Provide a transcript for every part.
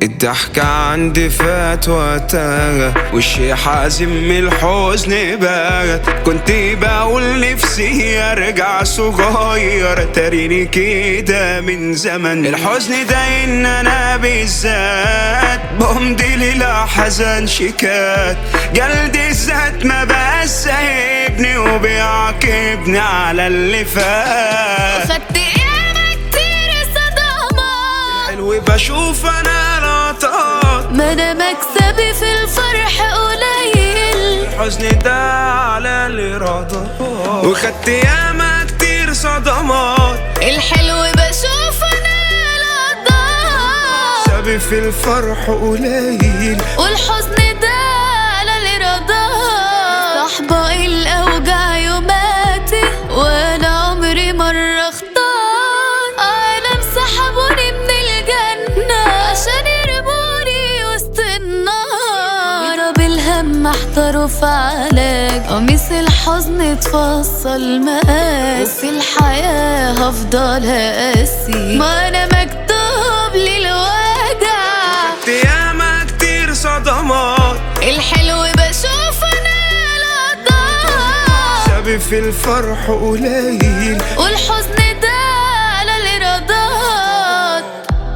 الضحكة عندي فات وقتها، وشي حازم من الحزن بات. كنت بقول نفسي ارجع صغير، تريني كده من زمن. الحزن ده ان انا بالذات بمضي ليلة حزن شكات. جلدي الذات ما بقاش سايبني وبيعاقبني على اللي فات. خدت ايام كتير صدمات، وبشوف انا لقطات، ما انا مكسبي في الفرح قليل. الحزن ده على الإرادة. وخدت ياما كتير صدمات، الحلو بشوف انا لقطات، مكسبي في الفرح قليل، والحزن ده على الارادات. صاحبة الاوجاع يوماتي وانا عمري مرة اختار. عالم سحبوني من الجنة عشان يرموني وسط النار. طب الهم احضره في علاج، قميص الحزن اتفصل مقاس. وفي الحياة هفضل هقاسي، ما انا مكتوب لي الوجع. خدت ياما كتير صدمات، الحلو بشوف انا لقطات، مكسبي في الفرح قليل، والحزن ده على الارادات.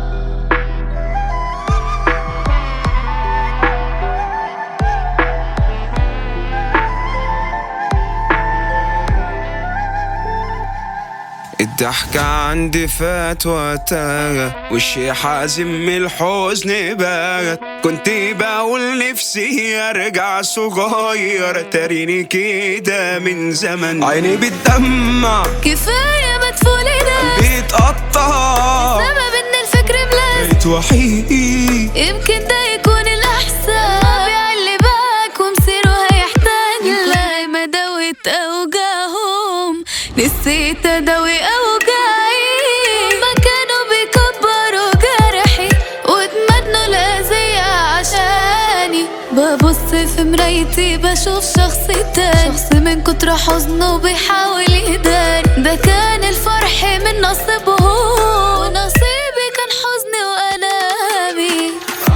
الضحكة عندي فات وقتها، وشي حازم من الحزن بات. كنت بقول نفسي ارجع صغير، تريني كده من زمن. عيني بتدمع، كفاية مدفولي ده بيتقطع، سبب ان الفكر ملازم. بقيت وحيد، يمكن ده يكون الاحسن. بيعلي باك ومصيره هيحتاج لك. ما دويت اوجاعهم نسيت اداوي اوجاعي. ما كانوا بيكبروا جرحي واتمنوا الاذية عشاني. ببص في مرايتي بشوف شخص تاني، شخص من كتر حزنه بيحاول يداري. ده كان الفرح من نصيبهم، ونصيبي كان حزني وألامي.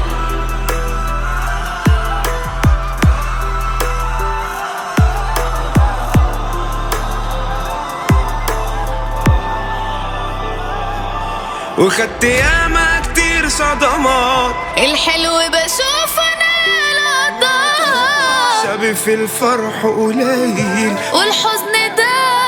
وخدت ياما كتير صدمات، الحلو بشوف انا لقطات، مكسبي في الفرح قليل، والحزن ده